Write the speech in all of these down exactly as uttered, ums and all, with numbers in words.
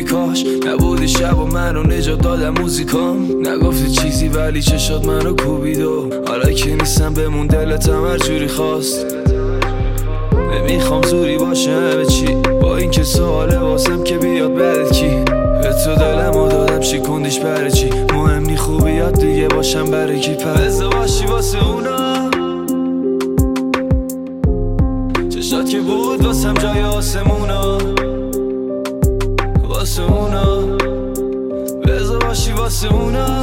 کاش نبودی شب و منو نجات دادم موزیکام. نگفتی چیزی ولی چشات منو کوبید و حالا که نیستم بمون دلتم هر جوری خواست. نمیخوام زوری باشه همه چی، با این که سواله واسم که بیاد بعد کی. به تو دلمو دادم شکوندیش برای چی؟ مهم نی خوبیات دیگه باشم برای کی؟ پس باشی واسه اونا چشات که بود واسم جای آسمونا، واسه اونا بذار باشی واسه اونا.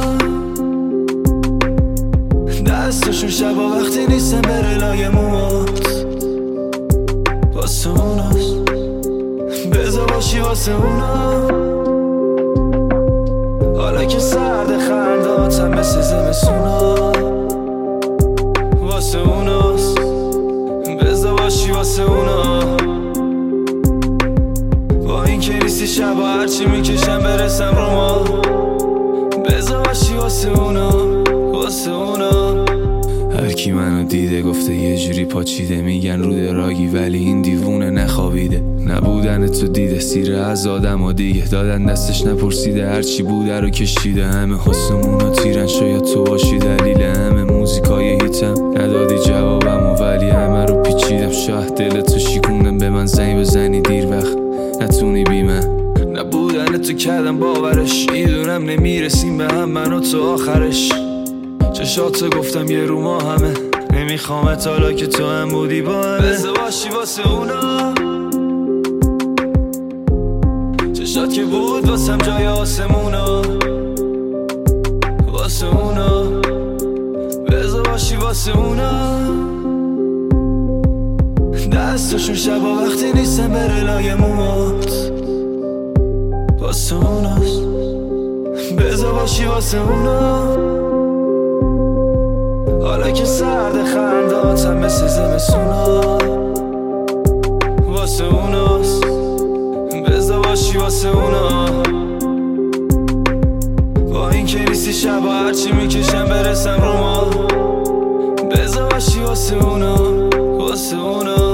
دستشون شبا وقتی نیستم بره لای موات، واسه اوناست بذار باشی واسه اونا. حالا که سرد خنداتم مثل زمستونا، واسه اوناست بذار باشی واسه اونا. با این که نیستی شبا هرچی میکشم برسم رو ما، بذار باشی واسه اونا، واسه اونا. هر کی منو دیده گفته یه جوری پاچیده، میگن رو دراگی ولی این دیوونه نخوابیده. نبودن تو دیده سیره از آدم و دیگه، دادن دستش نپرسیده هرچی بوده رو کشیده. همه حسمون و تیرن شاید تو باشی دلیل همه موزیکای هیتم. ندادی جوابم و ولی همه رو پیچیدم. شاید دلتو شیکوندم به من زنگ بزنی دیر وقت نتونی بی من. نبودن تو کردم باورش، میدونم نمیرسیم به هم من و تو آخرش. چشاتو گفتم یه رو ما همه، نمیخوامت حالا که تو هم بودی با همه. بذار باشی واسه اونا چشات که بود واسم جای آسمونا، واسه اونا بذار باشی واسه اونا. دستشون شبا وقتی نیستم بره لای موات، واسه اوناست بذار باشی واسه اونا. حالا که سرد خنداتم مثل زمستونا، واسه اوناست بذار باشی واسه اونا. با این که نیستی شبا هرچی میکشم برسم رو ما، بذار باشی واسه اونا، واسه اونا.